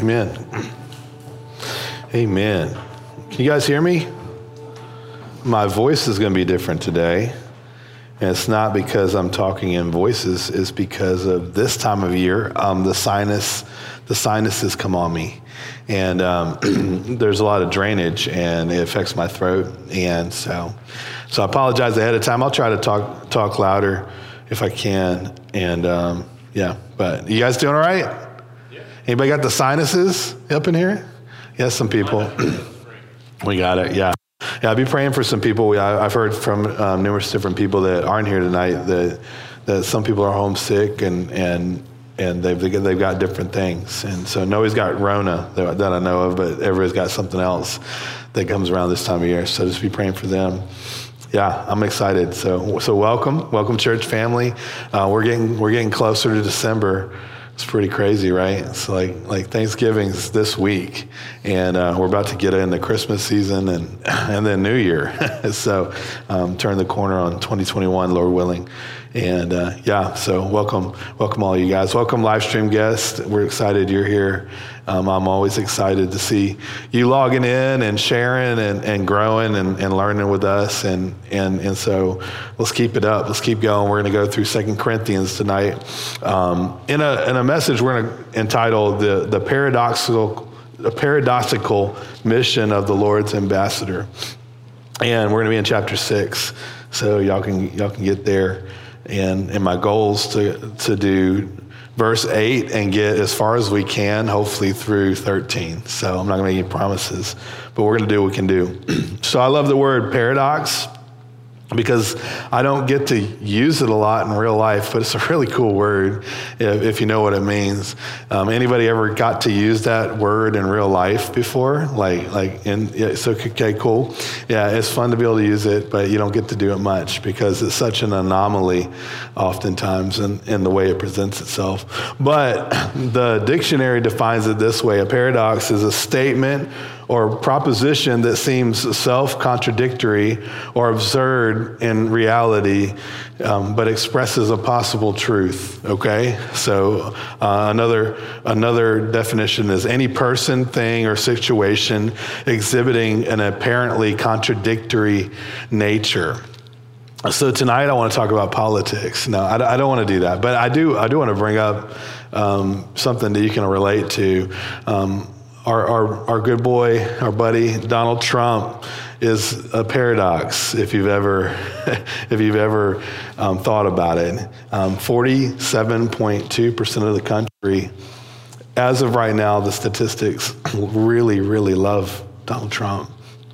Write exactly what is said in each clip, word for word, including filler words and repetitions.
Amen. Amen. Can you guys hear me? My voice is going to be different today. And it's not because I'm talking in voices. It's because of this time of year, um, the sinus, the sinuses come on me. And um, there's a lot of drainage, and it affects my throat. And so, so I apologize ahead of time. I'll try to talk talk louder if I can. And um, yeah, but you guys doing all right? Yeah. Anybody got the sinuses up in here? Yes, some people. We got it, yeah. Yeah, I'll be praying for some people. We, I, I've heard from um, numerous different people that aren't here tonight that that some people are homesick and and and they've they've got different things. And so nobody's got Rona that, that I know of, but everybody's got something else that comes around this time of year. So just be praying for them. Yeah, I'm excited. So so welcome, welcome, church family. Uh, we're getting we're getting closer to December. It's pretty crazy, right? It's like like Thanksgiving's this week, and uh, we're about to get into Christmas season and and then New Year. So um, turn the corner on twenty twenty-one, Lord willing. And uh, yeah, so welcome, welcome all you guys. Welcome live stream guests. We're excited you're here. Um, I'm always excited to see you logging in and sharing and, and growing and, and learning with us. And, and and so let's keep it up. Let's keep going. We're going to go through Second Corinthians tonight. Um, in a in a message we're going to entitle the the paradoxical the paradoxical mission of the Lord's ambassador. And we're going to be in chapter six. So y'all can y'all can get there. And and my goals to to do verse eight and get as far as we can, hopefully through thirteen. So I'm not going to make any promises, but we're going to do what we can do. So I love the word paradox because I don't get to use it a lot in real life, but it's a really cool word if, if you know what it means. Um, anybody ever got to use that word in real life before? Like, like, in, yeah, so, okay, cool. Yeah, it's fun to be able to use it, but you don't get to do it much because it's such an anomaly oftentimes in, in the way it presents itself. But the dictionary defines it this way. A paradox is a statement or proposition that seems self-contradictory or absurd in reality, um, but expresses a possible truth, okay? So uh, another another definition is any person, thing, or situation exhibiting an apparently contradictory nature. So tonight I want to talk about politics. No, I, I don't want to do that, but I do I do want to bring up um, something that you can relate to. Um, Our, our our good boy, our buddy Donald Trump is a paradox. If you've ever, if you've ever um, thought about it, um, forty-seven point two percent of the country, as of right now, the statistics really, really love Donald Trump,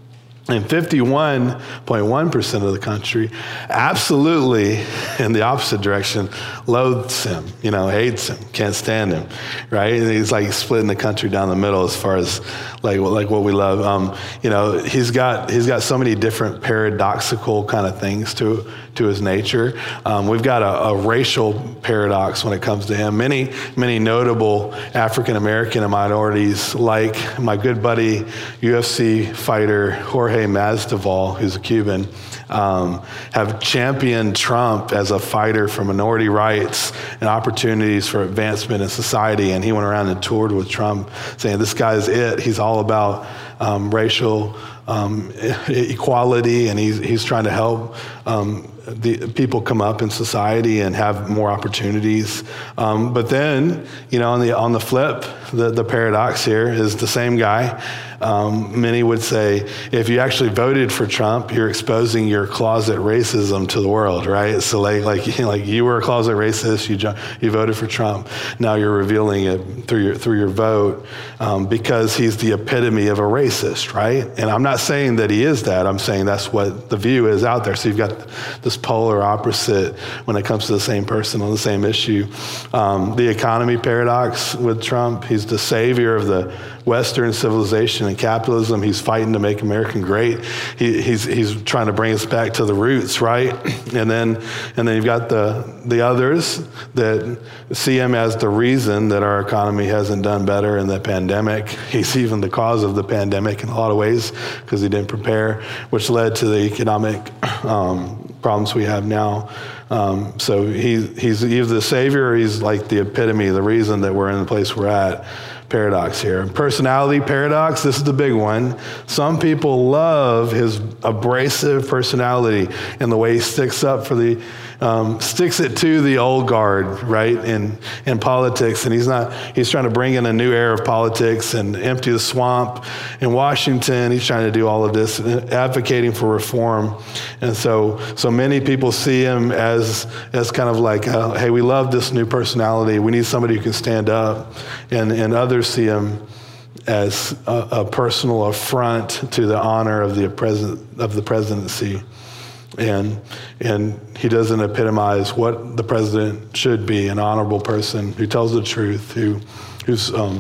and fifty-one point one percent of the country absolutely, in the opposite direction, loathes him, you know, hates him, can't stand him, right? And he's like splitting the country down the middle as far as like, like what we love. Um, you know, he's got he's got so many different paradoxical kind of things to to his nature. Um, we've got a, a racial paradox when it comes to him. Many, many notable African-American and minorities, like my good buddy, U F C fighter Jorge Masvidal, who's a Cuban, um, have championed Trump as a fighter for minority rights and opportunities for advancement in society. And he went around and toured with Trump saying, this guy's it. He's all about um, racial um, equality, and he's, he's trying to help um, the people come up in society and have more opportunities. Um, but then, you know, on the on the flip, the, the paradox here is the same guy. Um, many would say, if you actually voted for Trump, you're exposing your closet racism to the world, right? So like like you know, like you were a closet racist, you you voted for Trump. Now you're revealing it through your through your vote um, because he's the epitome of a racist, right? And I'm not saying that he is that. I'm saying that's what the view is out there. So you've got this polar opposite when it comes to the same person on the same issue. Um, the economy paradox with Trump, he's the savior of the Western civilization and capitalism. He's fighting to make America great. He, he's he's trying to bring us back to the roots, right? And then and then you've got the the others that see him as the reason that our economy hasn't done better in the pandemic. He's even the cause of the pandemic in a lot of ways because he didn't prepare, which led to the economic um, problems we have now. Um, so he, he's either the savior or he's like the epitome, the reason that we're in the place we're at. paradox here. Personality paradox, this is the big one. Some people love his abrasive personality and the way he sticks up for the, um, sticks it to the old guard, right, in, in politics. And he's not, he's trying to bring in a new era of politics and empty the swamp. In Washington, he's trying to do all of this, advocating for reform. And so, so many people see him as, as kind of like, uh, hey, we love this new personality. We need somebody who can stand up. And, and others see him as a, a personal affront to the honor of the president of the presidency. And and he doesn't epitomize what the president should be, an honorable person who tells the truth, who who's um,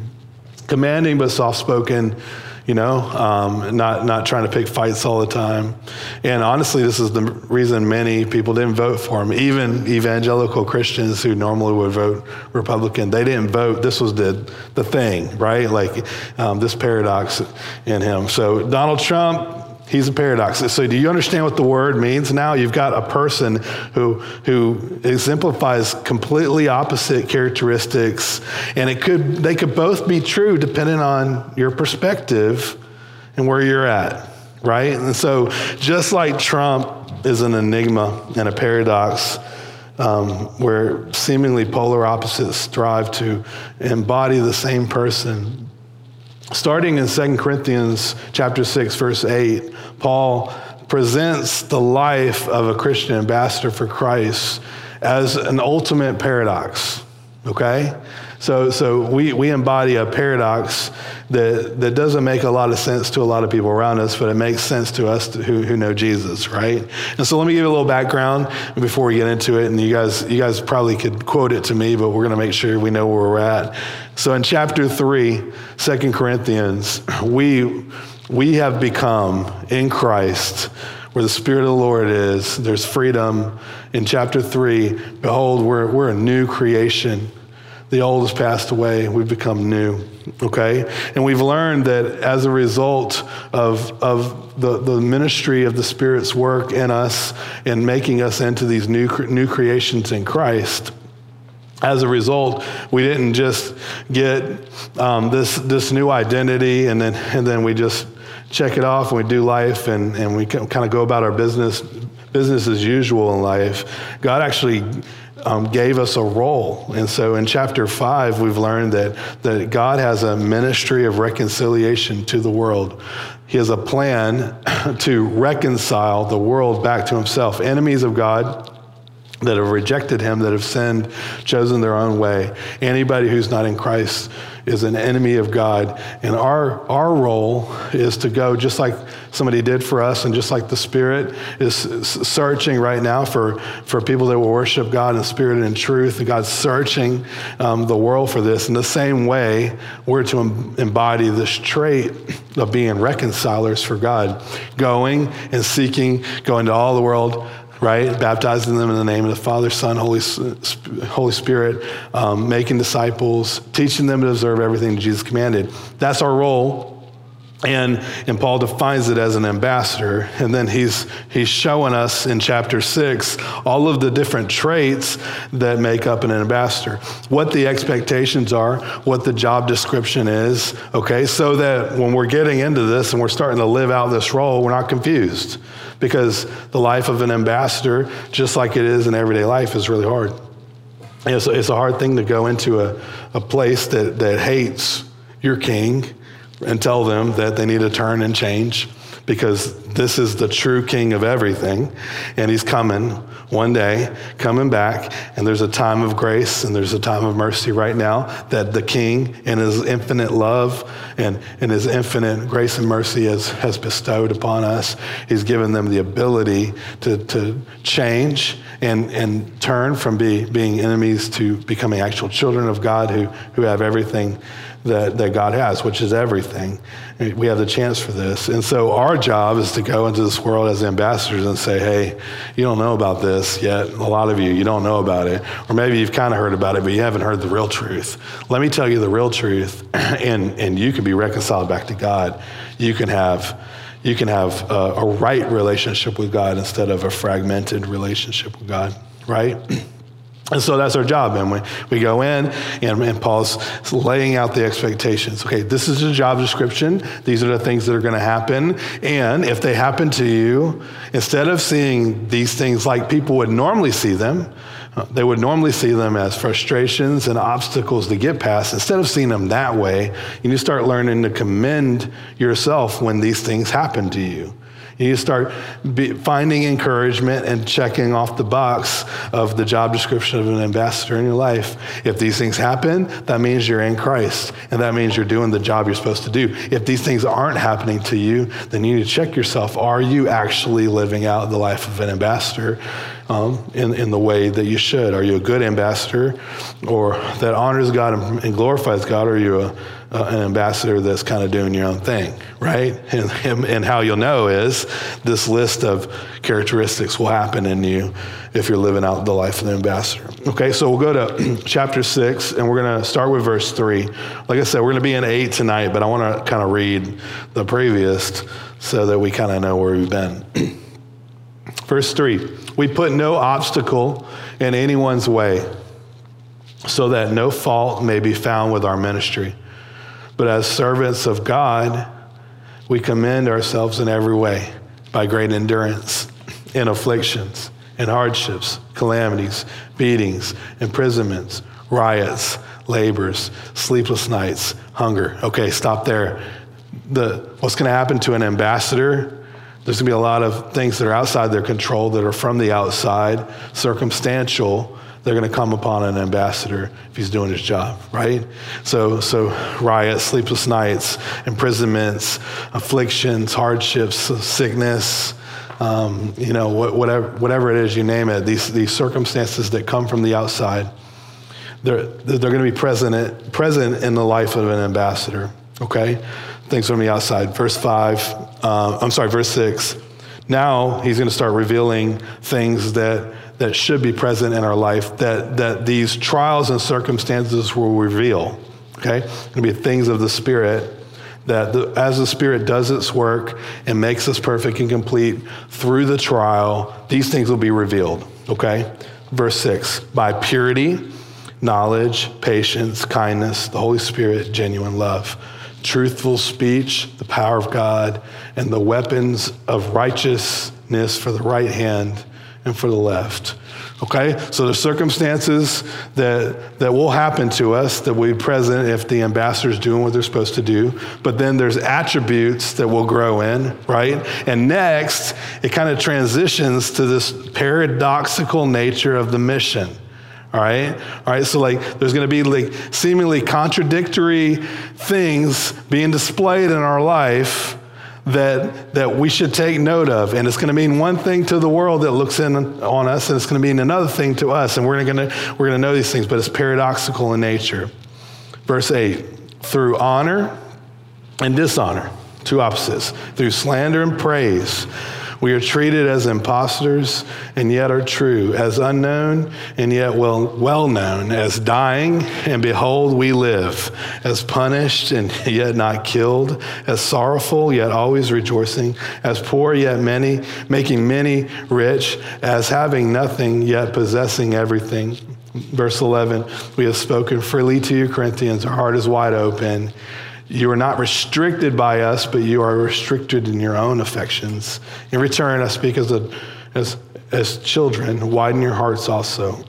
commanding but soft-spoken, you know, um, not not trying to pick fights all the time. And honestly, this is the reason many people didn't vote for him. Even evangelical Christians who normally would vote Republican, they didn't vote. This was the the thing, right? Like um, this paradox in him. So Donald Trump, he's a paradox. So do you understand what the word means now? You've got a person who who exemplifies completely opposite characteristics, and it could they could both be true depending on your perspective and where you're at, right? And so just like Trump is an enigma and a paradox, um, where seemingly polar opposites strive to embody the same person. Starting in Second Corinthians chapter six, verse eight, Paul presents the life of a Christian ambassador for Christ as an ultimate paradox, okay? So so we, we embody a paradox that, that doesn't make a lot of sense to a lot of people around us, but it makes sense to us who, who know Jesus, right? And so let me give you a little background before we get into it, and you guys you guys probably could quote it to me, but we're going to make sure we know where we're at. So in chapter three, Second Corinthians, we we have become in Christ, where the Spirit of the Lord is, there's freedom. In chapter three, behold, we're we're a new creation. The old has passed away. We've become new, okay? And we've learned that as a result of, of the, the ministry of the Spirit's work in us and making us into these new, new creations in Christ, as a result, we didn't just get um, this this new identity and then and then we just check it off and we do life and, and we kind of go about our business business as usual in life. God actually Um, gave us a role. And so in chapter five, we've learned that, that God has a ministry of reconciliation to the world. He has a plan to reconcile the world back to himself. Enemies of God that have rejected him, that have sinned, chosen their own way. Anybody who's not in Christ is an enemy of God. And our our role is to go just like somebody did for us, and just like the Spirit is searching right now for, for people that will worship God in spirit and in truth, and God's searching um, the world for this. In the same way, we're to em- embody this trait of being reconcilers for God, going and seeking, going to all the world, right? Baptizing them in the name of the Father, Son, Holy, Holy Spirit, um, making disciples, teaching them to observe everything Jesus commanded. That's our role. And and Paul defines it as an ambassador. And then he's he's showing us in chapter six all of the different traits that make up an ambassador, what the expectations are, what the job description is, okay? So that when we're getting into this and we're starting to live out this role, we're not confused. Because the life of an ambassador, just like it is in everyday life, is really hard. And it's, it's a hard thing to go into a, a place that, that hates your king and tell them that they need to turn and change, because this is the true king of everything, and he's coming one day, coming back, and there's a time of grace and there's a time of mercy right now that the king in his infinite love and, and his infinite grace and mercy has, has bestowed upon us. He's given them the ability to, to change and, and turn from be, being enemies to becoming actual children of God who, who have everything that, that God has, which is everything. We have the chance for this. And so our job is to go into this world as ambassadors and say, hey, you don't know about this yet. A lot of you, you don't know about it. Or maybe you've kind of heard about it, but you haven't heard the real truth. Let me tell you the real truth, and, and you can be reconciled back to God. You can have you can have a, a right relationship with God instead of a fragmented relationship with God, right? And so that's our job. And we, we go in, and, and Paul's laying out the expectations. Okay, this is the job description. These are the things that are going to happen. And if they happen to you, instead of seeing these things like people would normally see them, they would normally see them as frustrations and obstacles to get past. Instead of seeing them that way, you need to start learning to commend yourself when these things happen to you. You start be, finding encouragement and checking off the box of the job description of an ambassador in your life. If these things happen, that means you're in Christ, and that means you're doing the job you're supposed to do. If these things aren't happening to you, then you need to check yourself. Are you actually living out the life of an ambassador um, in, in the way that you should? Are you a good ambassador or that honors God and, and glorifies God? Or are you a Uh, an ambassador that's kind of doing your own thing, right? And, and, and how you'll know is this list of characteristics will happen in you if you're living out the life of the ambassador. Okay, so we'll go to chapter six, and we're going to start with verse three. Like I said, we're going to be in eight tonight, but I want to kind of read the previous so that we kind of know where we've been. Verse three, we put no obstacle in anyone's way so that no fault may be found with our ministry. But as servants of God, we commend ourselves in every way by great endurance in afflictions, in hardships, calamities, beatings, imprisonments, riots, labors, sleepless nights, hunger. Okay, stop there. The, what's going to happen to an ambassador, there's going to be a lot of things that are outside their control, that are from the outside, circumstantial. They're going to come upon an ambassador if he's doing his job, right? So, so riots, sleepless nights, imprisonments, afflictions, hardships, sickness, um, you know, whatever, whatever it is, you name it. These these circumstances that come from the outside, they're they're going to be present present in the life of an ambassador. Okay, things from the outside. Verse five. Uh, I'm sorry, verse six. Now he's going to start revealing things that. that should be present in our life, that, that these trials and circumstances will reveal, okay? It's going to be things of the Spirit, that the, as the Spirit does its work and makes us perfect and complete through the trial, these things will be revealed, okay? Verse six, by purity, knowledge, patience, kindness, the Holy Spirit, genuine love, truthful speech, the power of God, and the weapons of righteousness for the right hand and for the left. Okay, so the circumstances that that will happen to us that will be present if the ambassador's doing what they're supposed to do, but then there's attributes that will grow in, right? And next, it kind of transitions to this paradoxical nature of the mission. All right, all right. So like, there's going to be like seemingly contradictory things being displayed in our life that that we should take note of. And it's going to mean one thing to the world that looks in on us, and it's going to mean another thing to us. And we're going to we're going to know these things, but it's paradoxical in nature. Verse eight, through honor and dishonor, two opposites, through slander and praise, we are treated as impostors and yet are true, as unknown and yet well, well known, as dying and behold we live, as punished and yet not killed, as sorrowful yet always rejoicing, as poor yet many, making many rich, as having nothing yet possessing everything. Verse eleven, we have spoken freely to you, Corinthians, our heart is wide open. You are not restricted by us, but you are restricted in your own affections. In return, I speak as a, as as children. Widen your hearts also.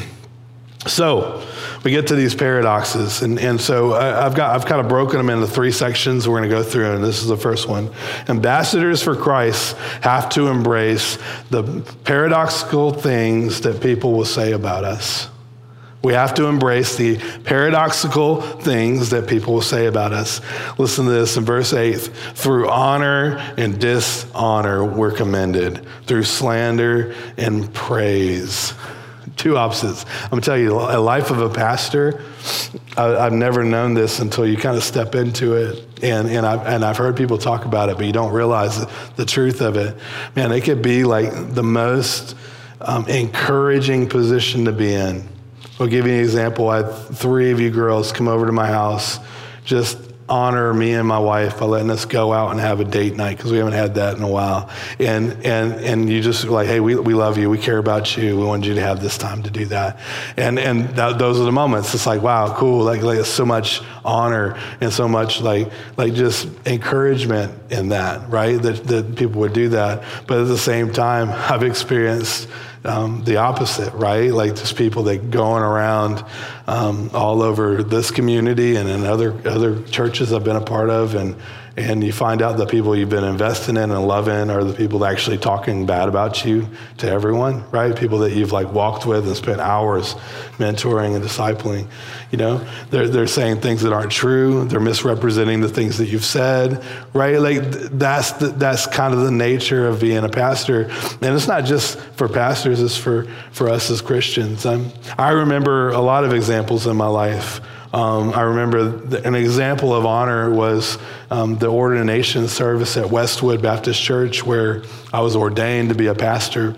So we get to these paradoxes, and, and so I, I've got I've kind of broken them into three sections we're going to go through, and this is the first one. Ambassadors for Christ have to embrace the paradoxical things that people will say about us. We have to embrace the paradoxical things that people will say about us. Listen to this in verse eight. Through honor and dishonor, we're commended. Through slander and praise. Two opposites. I'm going to tell you, a life of a pastor, I, I've never known this until you kind of step into it. And, and, I've, and I've heard people talk about it, but you don't realize the, the truth of it. Man, it could be like the most um, encouraging position to be in. I'll give you an example. I had three of you girls come over to my house just honor me and my wife by letting us go out and have a date night, because we haven't had that in a while. And and and you just like, hey, we, we love you. We care about you. We wanted you to have this time to do that. And and that, those are the moments. It's like, wow, cool. Like, like so much honor and so much like like just encouragement in that, right? That, that people would do that. But at the same time, I've experienced Um, the opposite, right? Like just people that going around um, all over this community and in other other churches I've been a part of, and and you find out the people you've been investing in and loving are the people that actually talking bad about you to everyone, right? People that you've like walked with and spent hours mentoring and discipling. You know, they're they're saying things that aren't true. They're misrepresenting the things that you've said, right? Like that's the, that's kind of the nature of being a pastor. And it's not just for pastors; it's for for us as Christians. Um, I remember a lot of examples in my life. Um, I remember the, an example of honor was um, the ordination service at Westwood Baptist Church, where I was ordained to be a pastor.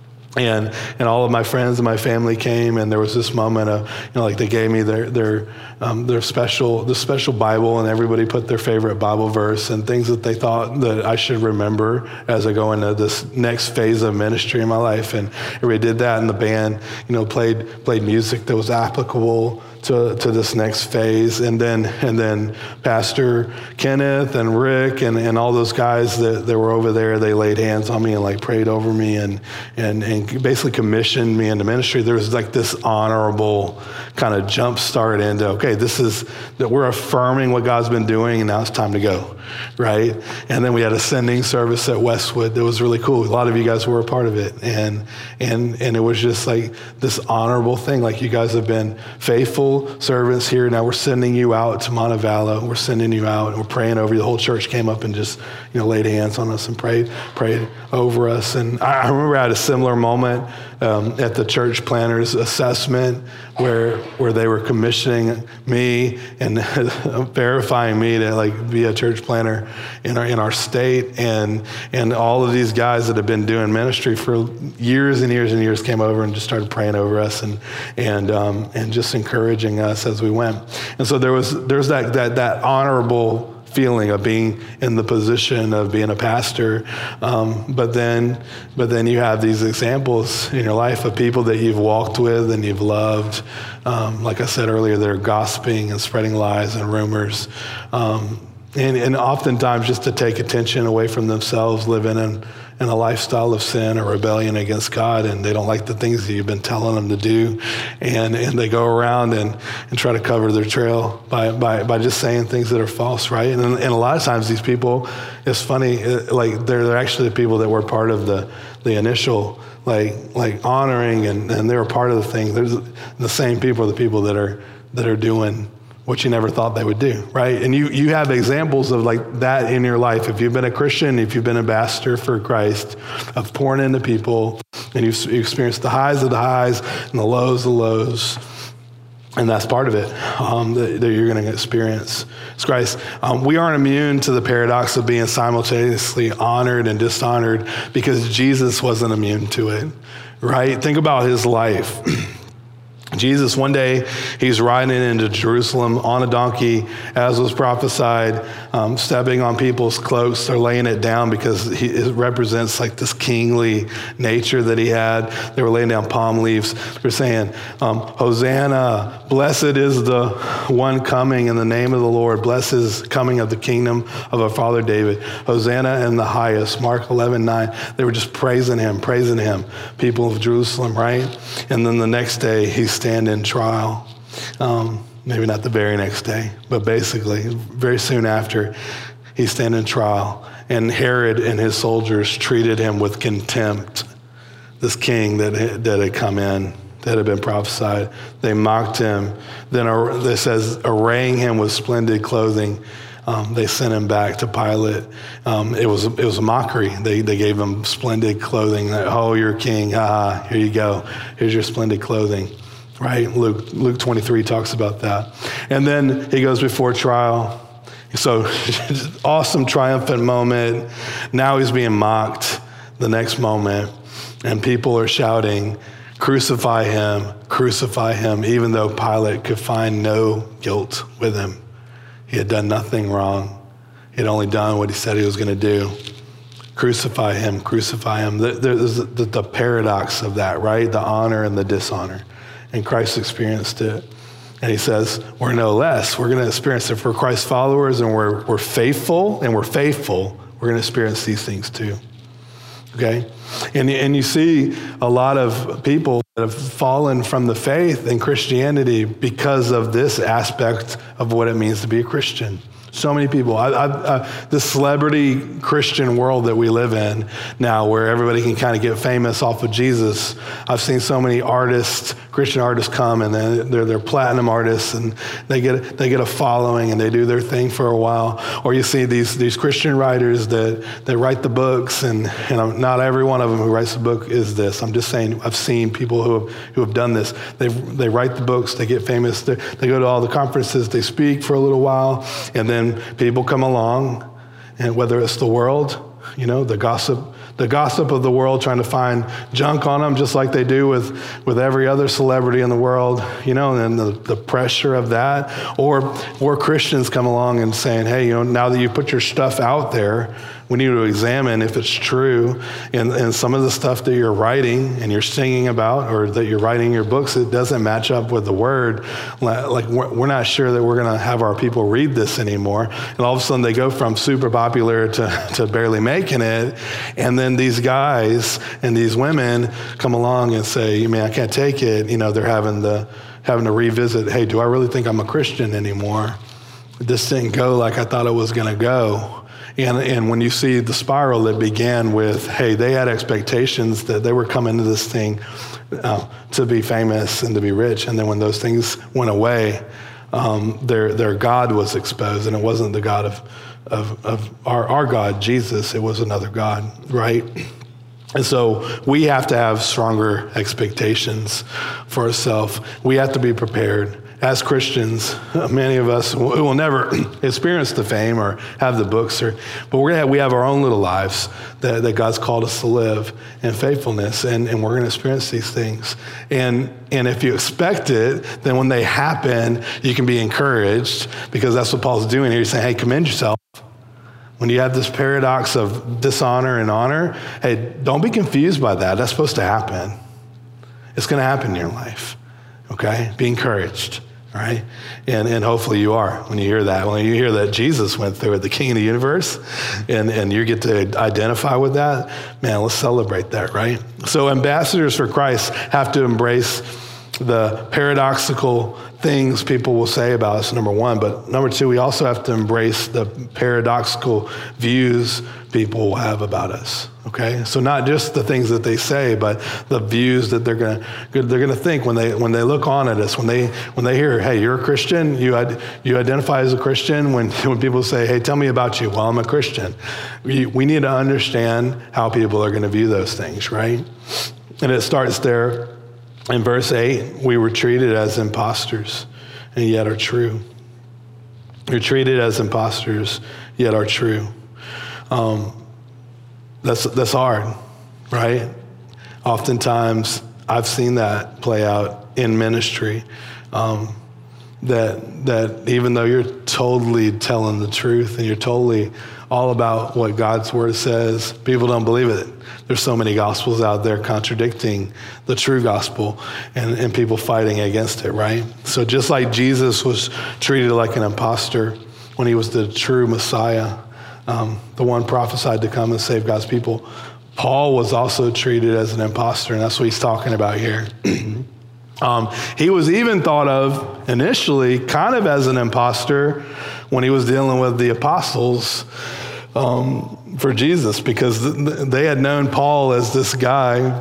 And and all of my friends and my family came, and there was this moment of, you know, like they gave me their their um, their special the special Bible, and everybody put their favorite Bible verse and things that they thought that I should remember as I go into this next phase of ministry in my life. And everybody did that, and the band, you know, played played music that was applicable to to this next phase. And then and then Pastor Kenneth and Rick and, and all those guys that, that were over there, they laid hands on me and like prayed over me and and and basically commissioned me into ministry. There was like this honorable kind of jump start into, okay, this is that we're affirming what God's been doing, and now it's time to go, right? And then we had a sending service at Westwood that was really cool. A lot of you guys were a part of it, and and and it was just like this honorable thing. Like, you guys have been faithful servants here. Now we're sending you out to Montevallo. We're sending you out, and we're praying over you. The whole church came up and just, you know, laid hands on us and prayed prayed over us. And I, I remember I had a similar moment um, at the church planners assessment where where they were commissioning me and verifying me to like be a church planner in our in our state. And and all of these guys that have been doing ministry for years and years and years came over and just started praying over us and and um, and just encouraging us as we went. And so there was there's that that that honorable feeling of being in the position of being a pastor, um, but then but then you have these examples in your life of people that you've walked with and you've loved, um, like I said earlier, that are gossiping and spreading lies and rumors, um, and, and oftentimes just to take attention away from themselves, living in in a lifestyle of sin or rebellion against God, and they don't like the things that you've been telling them to do, and and they go around and, and try to cover their trail by, by by just saying things that are false, right? And and a lot of times these people, it's funny, like they're they're actually the people that were part of the the initial like like honoring, and, and they were part of the thing. There's the same people are the people that are that are doing what you never thought they would do, right? And you you have examples of like that in your life. If you've been a Christian, if you've been an ambassador for Christ, of pouring into people, and you've, you've experienced the highs of the highs and the lows of the lows, and that's part of it um, that, that you're going to experience. It's Christ. Um, we aren't immune to the paradox of being simultaneously honored and dishonored, because Jesus wasn't immune to it, right? Think about his life. Jesus, one day, he's riding into Jerusalem on a donkey, as was prophesied, um, stepping on people's cloaks. They're laying it down because he, it represents like this kingly nature that he had. They were laying down palm leaves. They're saying, um, Hosanna, blessed is the one coming in the name of the Lord. Blessed is coming of the kingdom of our father David. Hosanna in the highest. Mark eleven nine. They were just praising him, praising him, people of Jerusalem, right? And then the next day, he's standing trial. Um, maybe not the very next day, but basically very soon after, he's standing trial. And Herod and his soldiers treated him with contempt. This king that, that had come in, that had been prophesied. They mocked him. Then it says, arraying him with splendid clothing, Um, they sent him back to Pilate. Um, it was it was a mockery. They they gave him splendid clothing. Like, oh, you're a king. Ah, here you go. Here's your splendid clothing. Right? Luke Luke twenty-three talks about that. And then he goes before trial. So awesome triumphant moment. Now he's being mocked the next moment. And people are shouting, crucify him, crucify him, even though Pilate could find no guilt with him. He had done nothing wrong. He had only done what he said he was going to do. Crucify him, crucify him. There's the, the, the paradox of that, right? The honor and the dishonor. And Christ experienced it. And he says, we're no less. We're going to experience it for Christ's followers, and we're, we're faithful, and we're faithful. We're going to experience these things too. Okay? And, and you see a lot of people that have fallen from the faith in Christianity because of this aspect of what it means to be a Christian. So many people. I, I, I, the celebrity Christian world that we live in now, where everybody can kind of get famous off of Jesus. I've seen so many artists, Christian artists, come and then they're they're platinum artists, and they get they get a following and they do their thing for a while. Or you see these these Christian writers that that write the books, and and not every one of them who writes the book is this. I'm just saying I've seen people who have, who have done this. They they write the books, they get famous, they, they go to all the conferences, they speak for a little while, and then people come along, and whether it's the world, you know, the gossip, the gossip of the world, trying to find junk on them, just like they do with, with every other celebrity in the world, you know, and the, the pressure of that. Or, or Christians come along and saying, hey, you know, now that you put your stuff out there, we need to examine if it's true. And, and some of the stuff that you're writing and you're singing about, or that you're writing in your books, it doesn't match up with the word. Like, we're, we're not sure that we're going to have our people read this anymore. And all of a sudden they go from super popular to, to barely making it. And then these guys and these women come along and say, man, I can't take it. You know, they're having the, having to revisit, hey, do I really think I'm a Christian anymore? This didn't go like I thought it was going to go. And, and when you see the spiral that began with, hey, they had expectations that they were coming to this thing uh, to be famous and to be rich. And then when those things went away, um, their their God was exposed. And it wasn't the God of, of, of our, our God, Jesus. It was another God, right? And so we have to have stronger expectations for ourselves. We have to be prepared. As Christians, many of us will never experience the fame or have the books, or, but we're gonna have, we have our own little lives that, that God's called us to live in faithfulness, and, and we're going to experience these things. And and if you expect it, then when they happen, you can be encouraged, because that's what Paul's doing here. He's saying, hey, commend yourself. When you have this paradox of dishonor and honor, hey, don't be confused by that. That's supposed to happen. It's going to happen in your life, okay? Be encouraged. All right, and and hopefully you are when you hear that. When you hear that Jesus went through it, the King of the universe, and, and you get to identify with that, man, let's celebrate that, right? So ambassadors for Christ have to embrace the paradoxical things people will say about us, number one. But number two, we also have to embrace the paradoxical views people will have about us, okay? So not just the things that they say, but the views that they're gonna they're gonna think when they when they look on at us, when they when they hear, hey, you're a Christian, you you identify as a Christian. When when people say, hey, tell me about you, well, I'm a Christian. We we need to understand how people are gonna view those things, right? And it starts there. In verse eight, we were treated as imposters, and yet are true. You're treated as imposters, yet are true. Um, that's that's hard, right? Oftentimes, I've seen that play out in ministry. Um, that that even though you're totally telling the truth and you're totally all about what God's word says, people don't believe it. There's so many gospels out there contradicting the true gospel, and, and people fighting against it, right? So just like Jesus was treated like an imposter when he was the true Messiah, um, the one prophesied to come and save God's people, Paul was also treated as an imposter, and that's what he's talking about here. um, he was even thought of initially kind of as an imposter when he was dealing with the apostles um, for Jesus, because they had known Paul as this guy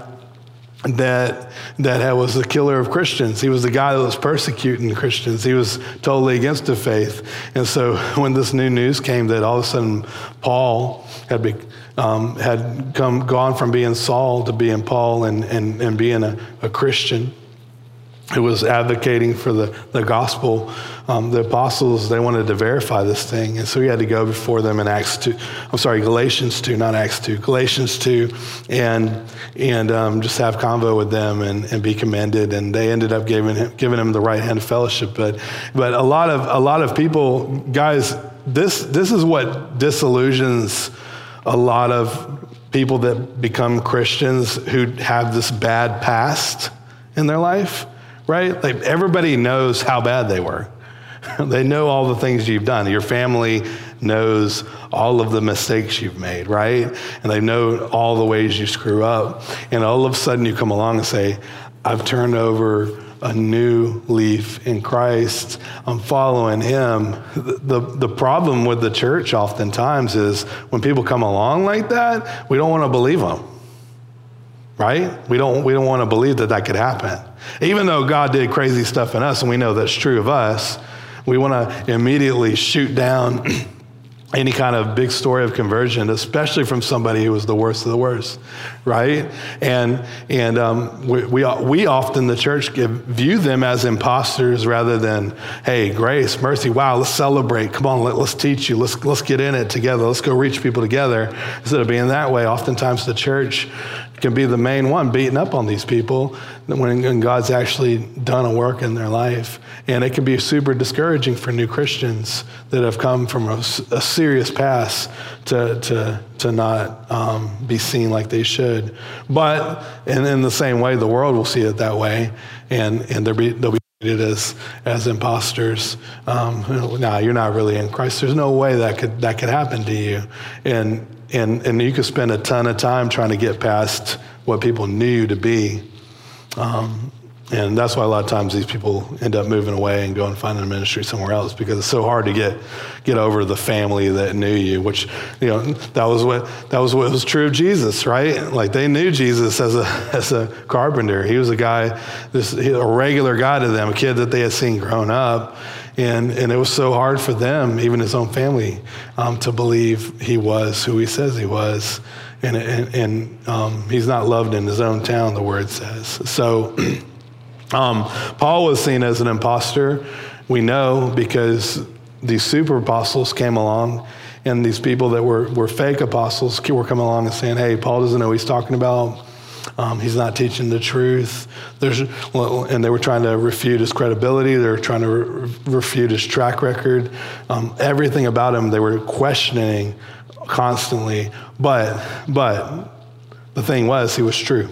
that that was the killer of Christians. He was the guy that was persecuting Christians. He was totally against the faith. And so when this new news came that all of a sudden Paul had be, um, had come gone from being Saul to being Paul and and, and being a, a Christian, who was advocating for the, the gospel. Um, the apostles, they wanted to verify this thing. And so he had to go before them in Acts two, I'm sorry, Galatians two, not Acts two, Galatians two, and and um, just have convo with them and, and be commended. And they ended up giving him, giving him the right hand of fellowship. But but a lot of a lot of people, guys, this this is what disillusions a lot of people that become Christians who have this bad past in their life. Right? Like everybody knows how bad they were. They know all the things you've done. Your family knows all of the mistakes you've made, right? And they know all the ways you screw up. And all of a sudden you come along and say, I've turned over a new leaf in Christ. I'm following him. The, the, the problem with the church oftentimes is when people come along like that, we don't want to believe them. Right? We don't we don't want to believe that that could happen. Even though God did crazy stuff in us and we know that's true of us, we want to immediately shoot down any kind of big story of conversion, especially from somebody who was the worst of the worst, right? And and um, we, we we often, the church, give, view them as imposters rather than, hey, grace, mercy, wow, let's celebrate. Come on, let, let's teach you. Let's let's get in it together. Let's go reach people together. Instead of being that way, oftentimes the church can be the main one beating up on these people when God's actually done a work in their life. And it can be super discouraging for new Christians that have come from a, a serious past to to to not um, be seen like they should. But in, in the same way, the world will see it that way, and and they'll be they'll be treated as as imposters. Um, nah, you're not really in Christ. There's no way that could that could happen to you. And And and you could spend a ton of time trying to get past what people knew you to be. Um, and that's why a lot of times these people end up moving away and going and finding a ministry somewhere else, because it's so hard to get get over the family that knew you, which, you know, that was what that was what was true of Jesus, right? Like they knew Jesus as a as a carpenter. He was a guy, this a regular guy to them, a kid that they had seen growing up. And and it was so hard for them, even his own family, um, to believe he was who he says he was. And, and, and um, he's not loved in his own town, the word says. So um, Paul was seen as an imposter. We know because these super apostles came along, and these people that were, were fake apostles were coming along and saying, hey, Paul doesn't know what he's talking about. Um, he's not teaching the truth. There's, and they were trying to refute his credibility. They were trying to re- refute his track record. Um, everything about him, they were questioning constantly. But, but the thing was, he was true.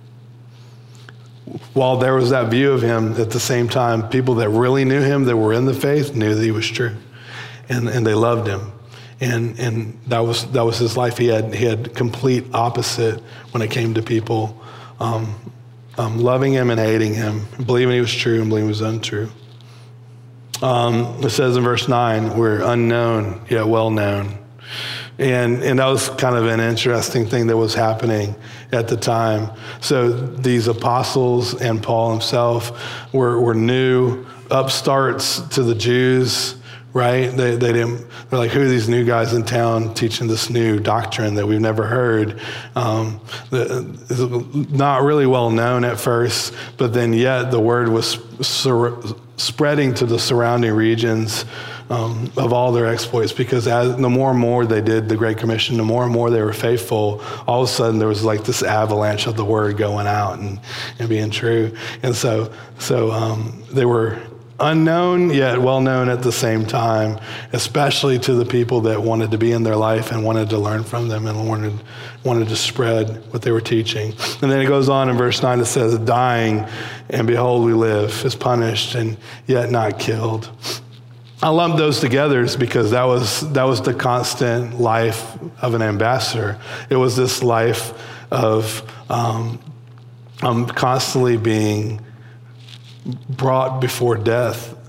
While there was that view of him, at the same time, people that really knew him, that were in the faith, knew that he was true, and and they loved him. And and that was that was his life. He had he had complete opposite when it came to people um, um, loving him and hating him, believing he was true and believing he was untrue. Um, it says in verse nine, we're unknown yet well known. And and that was kind of an interesting thing that was happening at the time. So these apostles and Paul himself were, were new upstarts to the Jews, right? They they didn't. They're like, who are these new guys in town teaching this new doctrine that we've never heard? Um, the, not really well known at first, but then yet the word was sur- spreading to the surrounding regions um, of all their exploits, because as the more and more they did the Great Commission, the more and more they were faithful, all of a sudden there was like this avalanche of the word going out and, and being true. And so, so um, they were unknown yet well known at the same time, especially to the people that wanted to be in their life and wanted to learn from them and wanted wanted to spread what they were teaching. And then it goes on in verse nine, it says, dying, and behold, we live, is punished, and yet not killed. I lump those together because that was that was the constant life of an ambassador. It was this life of um, um, constantly being brought before death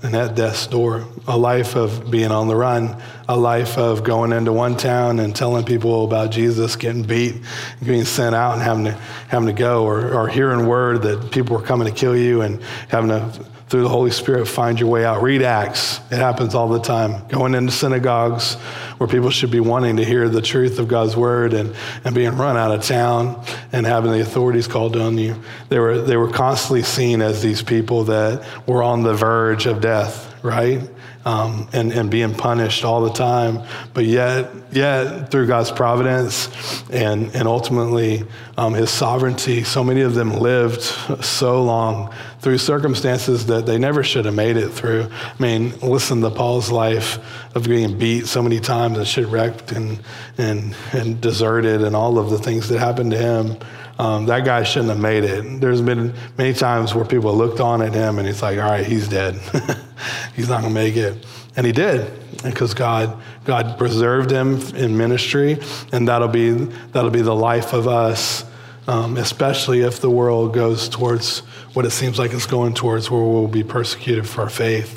and at death's door, a life of being on the run, a life of going into one town and telling people about Jesus, getting beat, being sent out and having to having to go, or, or hearing word that people were coming to kill you and having to, through the Holy Spirit, find your way out. Read Acts. It happens all the time. Going into synagogues where people should be wanting to hear the truth of God's word and, and being run out of town and having the authorities called on you. They were, they were constantly seen as these people that were on the verge of death, right? Um, and, and being punished all the time. But yet, yet through God's providence and, and ultimately um, his sovereignty, so many of them lived so long through circumstances that they never should have made it through. I mean, listen to Paul's life of being beat so many times and shipwrecked and, and, and deserted and all of the things that happened to him. Um, that guy shouldn't have made it. There's been many times where people looked on at him and he's like, all right, he's dead. He's not gonna make it. And he did, because God God preserved him in ministry, and that'll be that'll be the life of us, um, especially if the world goes towards what it seems like it's going towards, where we'll be persecuted for our faith.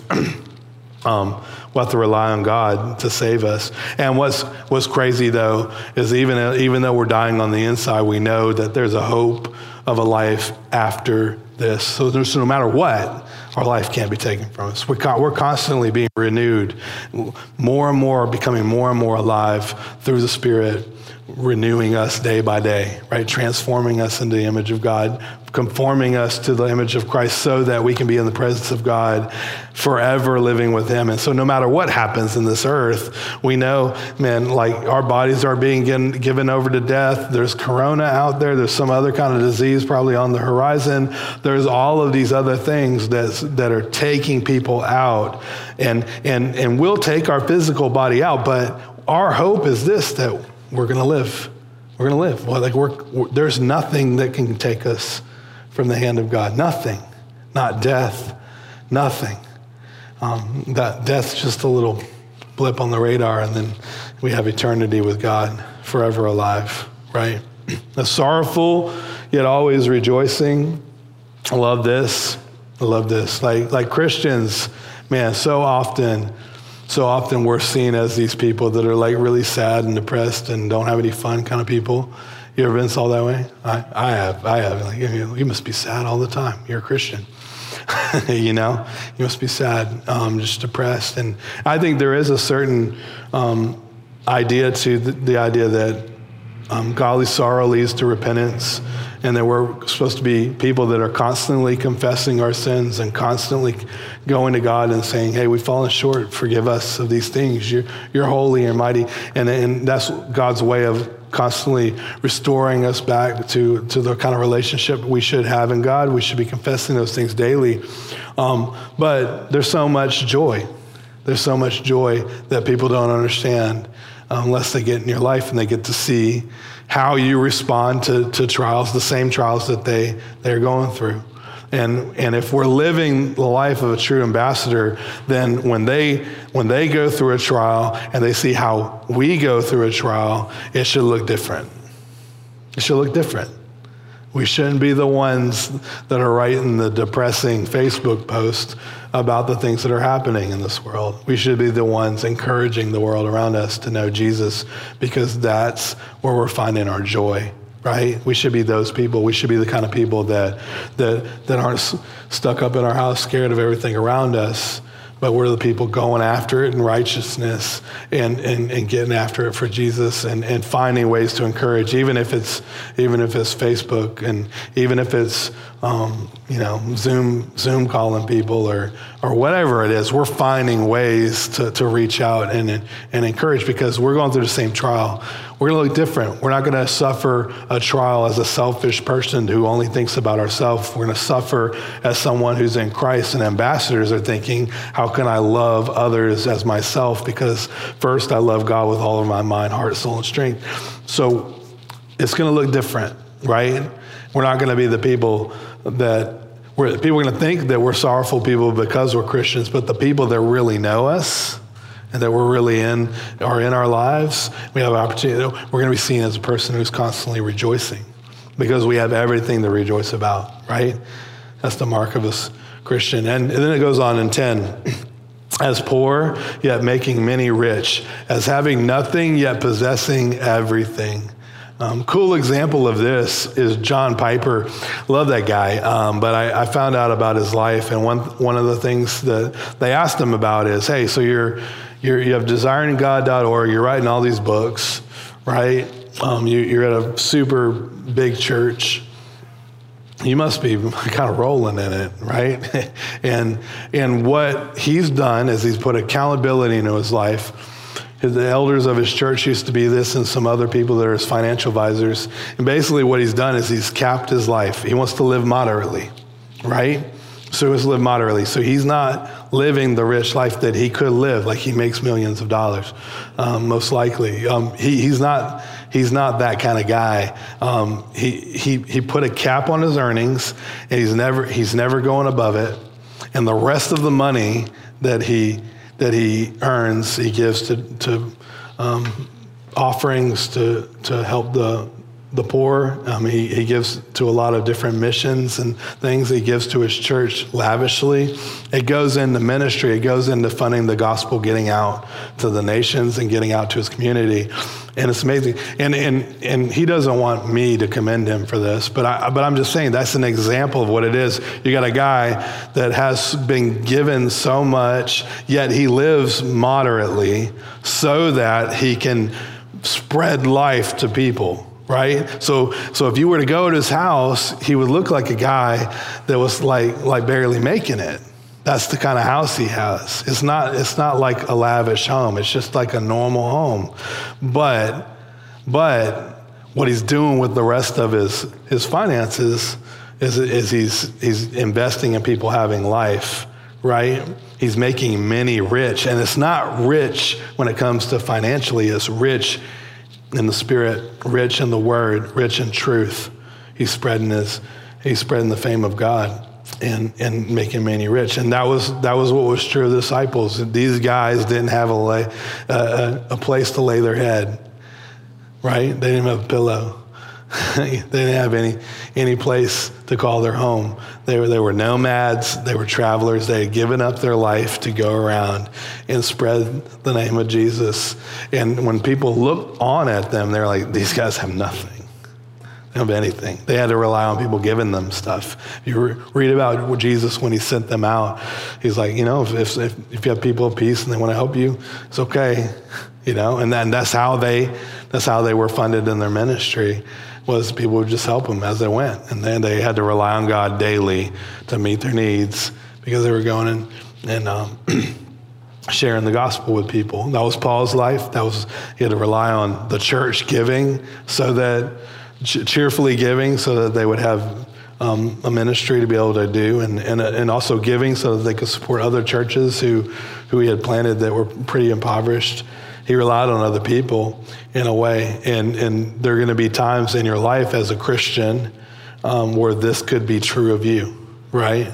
Um, we'll have to rely on God to save us. And what's what's crazy though is even even though we're dying on the inside, we know that there's a hope of a life after this. So there's, no matter what, our life can't be taken from us. We're, we're constantly being renewed, more and more, becoming more and more alive through the Spirit, renewing us day by day, right? Transforming us into the image of God, conforming us to the image of Christ so that we can be in the presence of God forever, living with him. And so no matter what happens in this earth, we know, man, like our bodies are being given, given over to death. There's corona out there. There's some other kind of disease probably on the horizon. There's all of these other things that's, that are taking people out. And, and, and we'll take our physical body out, but our hope is this, that we're going to live. We're going to live. Well, like we're, we're, there's nothing that can take us from the hand of God. Nothing. Not death. Nothing. Um, that death's just a little blip on the radar, and then we have eternity with God, forever alive, right? A sorrowful, yet always rejoicing. I love this. I love this. Like, like Christians, man, so often... So often we're seen as these people that are like really sad and depressed and don't have any fun kind of people. You ever been saw that way? I, I have. I have. Like, you, you must be sad all the time. You're a Christian. You know, you must be sad, um, just depressed. And I think there is a certain um, idea to the, the idea that um, godly sorrow leads to repentance, and that we're supposed to be people that are constantly confessing our sins and constantly going to God and saying, hey, we've fallen short. Forgive us of these things. You're, you're holy and mighty. And, and that's God's way of constantly restoring us back to, to the kind of relationship we should have in God. We should be confessing those things daily. Um, but there's so much joy. There's so much joy that people don't understand unless they get in your life and they get to see how you respond to, to trials, the same trials that they, they're going through. And and if we're living the life of a true ambassador, then when they when they go through a trial and they see how we go through a trial, it should look different. It should look different. We shouldn't be the ones that are writing the depressing Facebook post about the things that are happening in this world. We should be the ones encouraging the world around us to know Jesus, because that's where we're finding our joy, right? We should be those people. We should be the kind of people that that that aren't s- stuck up in our house, scared of everything around us, but we're the people going after it in righteousness and, and, and getting after it for Jesus, and, and finding ways to encourage, even if it's even if it's Facebook, and even if it's um, you know Zoom Zoom calling people or or whatever it is. We're finding ways to, to reach out and and encourage, because we're going through the same trial. We're going to look different. We're not going to suffer a trial as a selfish person who only thinks about ourselves. We're going to suffer as someone who's in Christ, and ambassadors are thinking, how can I love others as myself? Because first, I love God with all of my mind, heart, soul, and strength. So it's going to look different, right? We're not going to be the people that we're, people are going to think that we're sorrowful people because we're Christians, but the people that really know us and that we're really in, are in our lives, we have an opportunity. We're going to be seen as a person who's constantly rejoicing, because we have everything to rejoice about, right? That's the mark of a Christian. And then it goes on in ten. As poor, yet making many rich. As having nothing, yet possessing everything. Um, cool example of this is John Piper. Love that guy. Um, but I, I found out about his life. And one one of the things that they asked him about is, hey, so you're, you're you have desiring god dot org. You're writing all these books, right? Um, you, you're at a super big church. You must be kind of rolling in it, right? and and what he's done is he's put accountability into his life. The elders of his church used to be this and some other people that are his financial advisors. And basically what he's done is he's capped his life. He wants to live moderately, right? So he wants to live moderately. So he's not living the rich life that he could live, like he makes millions of dollars, um, most likely. Um, he, he's not he's not that kind of guy. Um, he he he put a cap on his earnings, and he's never he's never going above it. And the rest of the money that he that he earns, he gives to to um, offerings to to help the the poor. Um, he, he gives to a lot of different missions and things. He gives to his church lavishly. It goes into ministry. It goes into funding the gospel, getting out to the nations and getting out to his community. And it's amazing. And and and he doesn't want me to commend him for this, but I but I'm just saying that's an example of what it is. You got a guy that has been given so much, yet he lives moderately so that he can spread life to people. Right? So so if you were to go to his house, he would look like a guy that was like like barely making it. That's the kind of house he has. It's not it's not like a lavish home. It's just like a normal home. But but what he's doing with the rest of his his finances is is he's he's investing in people having life, right? He's making many rich. And it's not rich when it comes to financially, it's rich in the spirit, rich in the word, rich in truth. He's spreading his, he's spreading the fame of God and, and making many rich. And that was that was what was true of the disciples. These guys didn't have a, lay, uh, a place to lay their head, right? They didn't have a pillow. They didn't have any any place to call their home. They were they were nomads. They were travelers. They had given up their life to go around and spread the name of Jesus. And when people look on at them, they're like, these guys have nothing. They don't have anything. They had to rely on people giving them stuff. You re- read about Jesus when he sent them out. He's like, you know, if if, if you have people of peace and they want to help you, it's okay. You know, and then that's how they that's how they were funded in their ministry. Was people would just help them as they went. And then they had to rely on God daily to meet their needs because they were going and, and um, sharing the gospel with people. That was Paul's life. That was, he had to rely on the church giving so that, cheerfully giving so that they would have um, a ministry to be able to do and, and, and also giving so that they could support other churches who, who he had planted that were pretty impoverished. He relied on other people in a way, and, and there are going to be times in your life as a Christian um, where this could be true of you, right?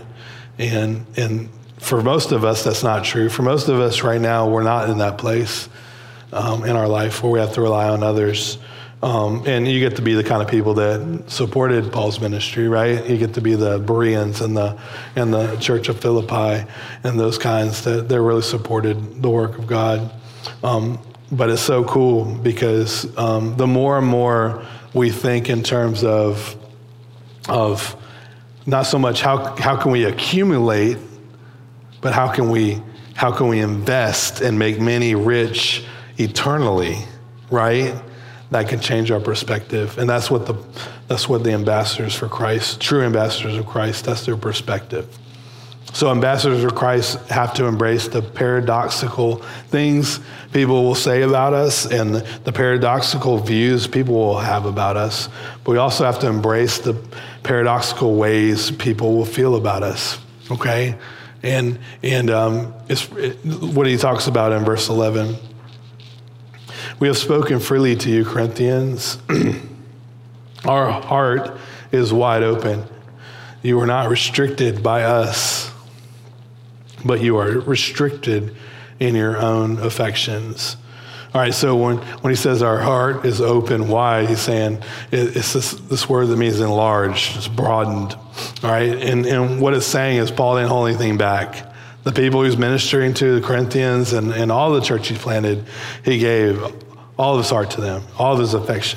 And and for most of us, that's not true. For most of us right now, we're not in that place um, in our life where we have to rely on others. Um, and you get to be the kind of people that supported Paul's ministry, right? You get to be the Bereans and the and the Church of Philippi and those kinds that, that really supported the work of God. Um, but it's so cool because um, the more and more we think in terms of of not so much how how can we accumulate, but how can we how can we invest and make many rich eternally, right? That can change our perspective, and that's what the that's what the ambassadors for Christ, true ambassadors of Christ, that's their perspective. So ambassadors of Christ have to embrace the paradoxical things people will say about us and the paradoxical views people will have about us. But we also have to embrace the paradoxical ways people will feel about us, okay? And and um, it's it, what he talks about in verse eleven. We have spoken freely to you, Corinthians. Our heart is wide open. You are not restricted by us, but you are restricted in your own affections. All right, so when, when he says our heart is open wide, he's saying it, it's this, this word that means enlarged, it's broadened. All right, and, and what it's saying is Paul didn't hold anything back. The people he was ministering to, the Corinthians, and, and all the church he planted, he gave all of his heart to them, all of his affection.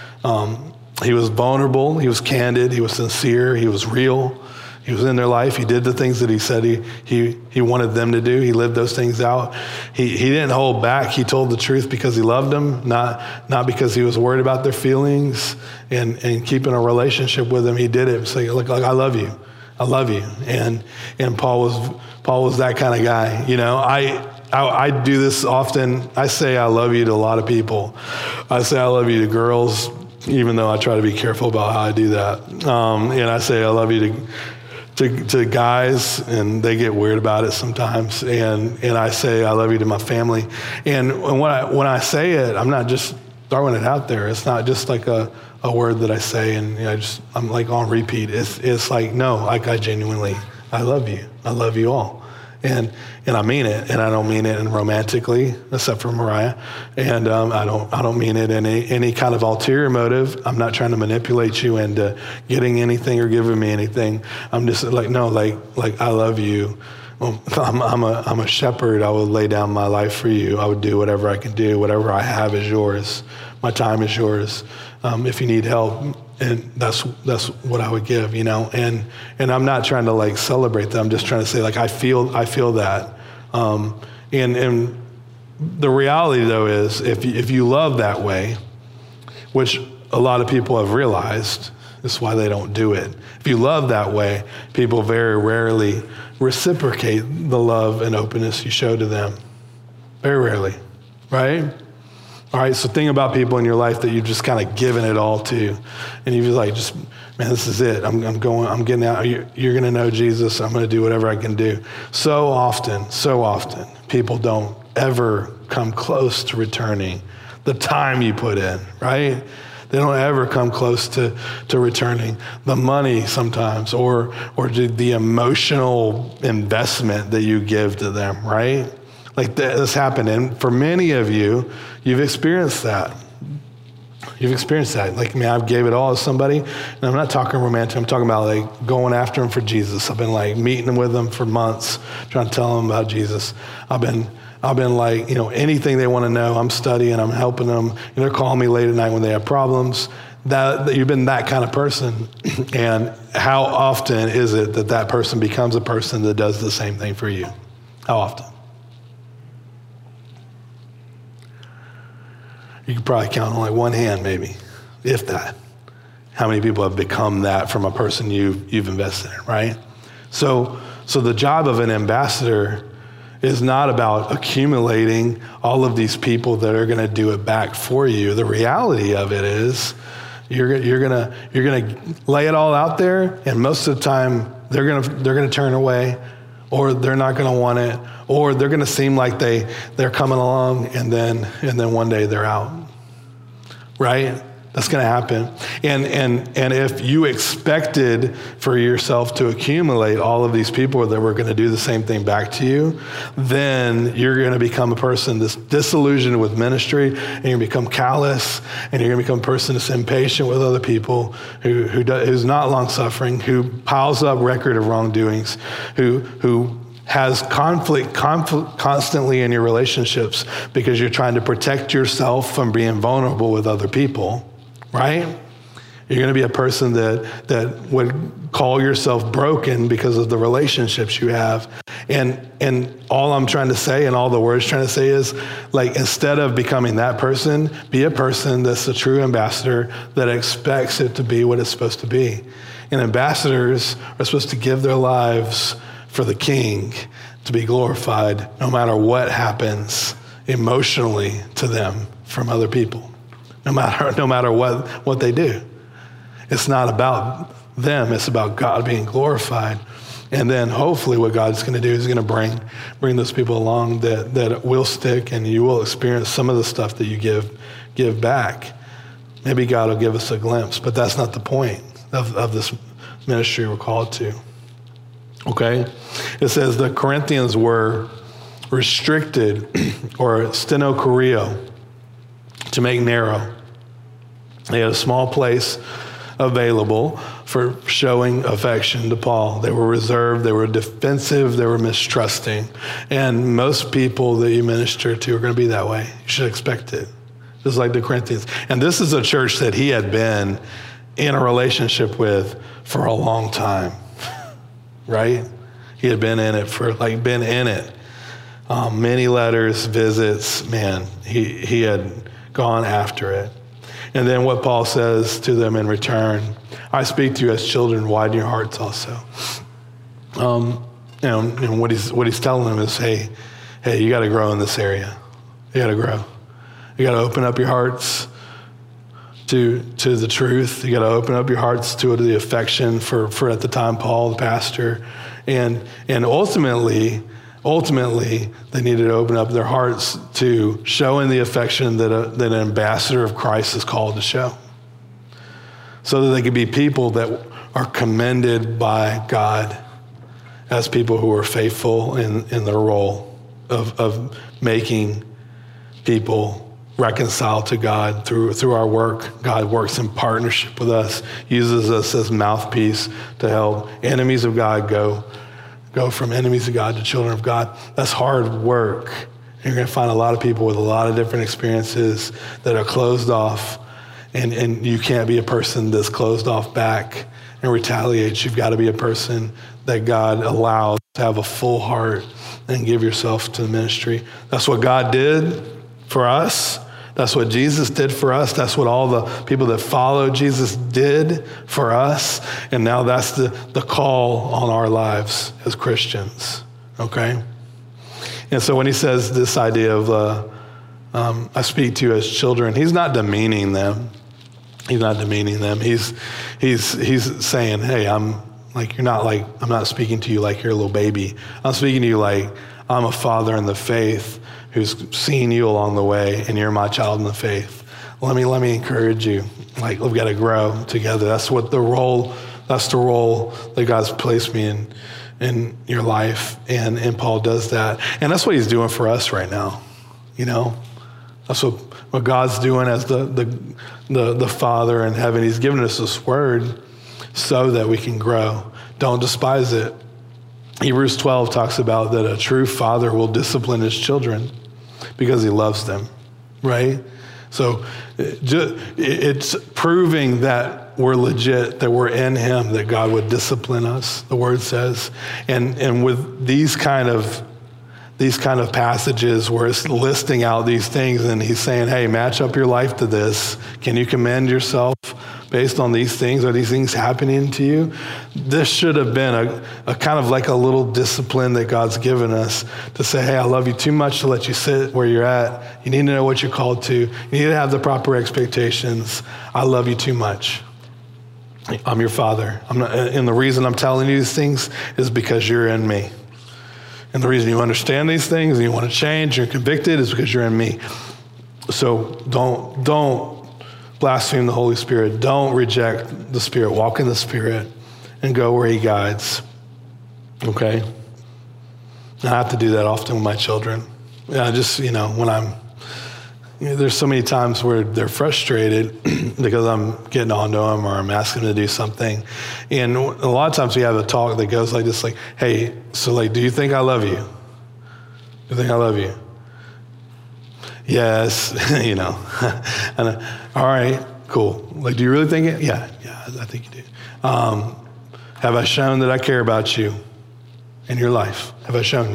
Um, he was vulnerable, he was candid, he was sincere, he was real. He was in their life. He did the things that he said he he he wanted them to do. He lived those things out. He he didn't hold back. He told the truth because he loved them, not not because he was worried about their feelings and, and keeping a relationship with them. He did it saying, look, like, I love you. I love you. And and Paul was Paul was that kind of guy. You know, I I, I do this often. I say I love you to a lot of people. I say I love you to girls, even though I try to be careful about how I do that. Um, and I say I love you to To, to guys, and they get weird about it sometimes. And and I say I love you to my family. And, and when I when I say it, I'm not just throwing it out there. It's not just like a, a word that I say and you know, just I'm like on repeat. It's it's like no, like I genuinely I love you. I love you all. And and I mean it, and I don't mean it in romantically, except for Mariah. And um, I don't I don't mean it in any, any kind of ulterior motive. I'm not trying to manipulate you into getting anything or giving me anything. I'm just like no, like like I love you. Well, I'm, I'm a I'm a shepherd. I would lay down my life for you. I would do whatever I can do. Whatever I have is yours. My time is yours. Um, if you need help. And that's that's what I would give, you know. And and I'm not trying to like celebrate that. I'm just trying to say like I feel I feel that. Um, and and the reality though is if you, if you love that way, which a lot of people have realized, that's why they don't do it. If you love that way, people very rarely reciprocate the love and openness you show to them. Very rarely, right? All right, so think about people in your life that you've just kind of given it all to, and you're just like, just man, this is it. I'm, I'm going. I'm getting out. You're, you're going to know Jesus. I'm going to do whatever I can do. So often, so often, people don't ever come close to returning the time you put in. Right? They don't ever come close to to returning the money sometimes, or or the emotional investment that you give to them. Right? Like this happened, and for many of you, you've experienced that. You've experienced that. Like, man, I gave it all to somebody, and I'm not talking romantic. I'm talking about like going after them for Jesus. I've been like meeting with them for months, trying to tell them about Jesus. I've been, I've been like, you know, anything they want to know, I'm studying, I'm helping them. And they're calling me late at night when they have problems. That, that you've been that kind of person, and how often is it that that person becomes a person that does the same thing for you? How often? You could probably count on like one hand, maybe, if that. How many people have become that from a person you've, you've invested in, right? So, so the job of an ambassador is not about accumulating all of these people that are going to do it back for you. The reality of it is you're, you're gonna you're gonna lay it all out there, and most of the time they're gonna they're gonna turn away, or they're not gonna want it, or they're gonna seem like they they're coming along, and then and then one day they're out. Right? That's going to happen. And and and if you expected for yourself to accumulate all of these people that were going to do the same thing back to you, then you're going to become a person that's disillusioned with ministry, and you're going to become callous, and you're going to become a person that's impatient with other people, who, who does, who's not long-suffering, who piles up record of wrongdoings, who who has conflict, conflict constantly in your relationships because you're trying to protect yourself from being vulnerable with other people, right? You're going to be a person that that would call yourself broken because of the relationships you have. And and all I'm trying to say, and all the words trying to say is, like, instead of becoming that person, be a person that's a true ambassador that expects it to be what it's supposed to be. And ambassadors are supposed to give their lives for the King to be glorified no matter what happens emotionally to them from other people, no matter no matter what, what they do. It's not about them, it's about God being glorified. And then hopefully what God's gonna do is gonna bring bring those people along that, that will stick, and you will experience some of the stuff that you give give back. Maybe God will give us a glimpse, but that's not the point of, of this ministry we're called to. Okay? It says the Corinthians were restricted, or stenochorio. to make narrow. They had a small place available for showing affection to Paul. They were reserved, they were defensive, they were mistrusting. And most people that you minister to are going to be that way. You should expect it, just like the Corinthians. And this is a church that he had been in a relationship with for a long time, right? He had been in it for, like, been in it. Um, many letters, visits, man, he, he had gone after it. And then what Paul says to them in return, I speak to you as children, widen your hearts also. Um, you know, and what he's what he's telling them is, hey, hey, you got to grow in this area. You got to grow. You got to open up your hearts to to the truth. You got to open up your hearts to the affection for for at the time Paul, the pastor, and and ultimately. Ultimately, they needed to open up their hearts to showing the affection that, a, that an ambassador of Christ is called to show, so that they could be people that are commended by God as people who are faithful in, in their role of, of making people reconcile to God through, through our work. God works in partnership with us, uses us as mouthpiece to help enemies of God go Go from enemies of God to children of God. That's hard work. And you're going to find a lot of people with a lot of different experiences that are closed off, and, and you can't be a person that's closed off back and retaliates. You've got to be a person that God allows to have a full heart and give yourself to the ministry. That's what God did for us. That's what Jesus did for us. That's what all the people that followed Jesus did for us. And now that's the, the call on our lives as Christians, okay? And so when he says this idea of, uh, um, I speak to you as children, he's not demeaning them. He's not demeaning them. He's, he's, he's saying, hey, I'm like, you're not like, I'm not speaking to you like you're a little baby. I'm speaking to you like I'm a father in the faith who's seen you along the way, and you're my child in the faith. Let me let me encourage you. Like, we've got to grow together. That's what the role, that's the role that God's placed me in in your life. And, and Paul does that. And that's what he's doing for us right now. You know? That's what, what God's doing as the, the the the Father in heaven. He's given us this word so that we can grow. Don't despise it. Hebrews twelve talks about that a true father will discipline his children because he loves them, right? So it's proving that we're legit, that we're in him, that God would discipline us, the word says. And and with these kind of these kind of passages where it's listing out these things and he's saying, hey, match up your life to this. Can you commend yourself based on these things? Are these things happening to you? This should have been a, a kind of like a little discipline that God's given us to say, hey, I love you too much to let you sit where you're at. You need to know what you're called to. You need to have the proper expectations. I love you too much. I'm your father. I'm not, and the reason I'm telling you these things is because you're in me. And the reason you understand these things and you want to change, you're convicted, is because you're in me. So don't, don't blaspheme the Holy Spirit. Don't reject the Spirit. Walk in the Spirit and go where he guides. Okay? And I have to do that often with my children. Yeah, just, you know, when I'm, you know, there's so many times where they're frustrated because I'm getting on to them or I'm asking them to do something. And a lot of times we have a talk that goes like this, like, hey, so like, do you think I love you? Do you think I love you? Yes, you know. And, uh, all right, cool. Like, do you really think it? Yeah, yeah, I think you do. Um, have I shown that I care about you in your life? Have I shown you?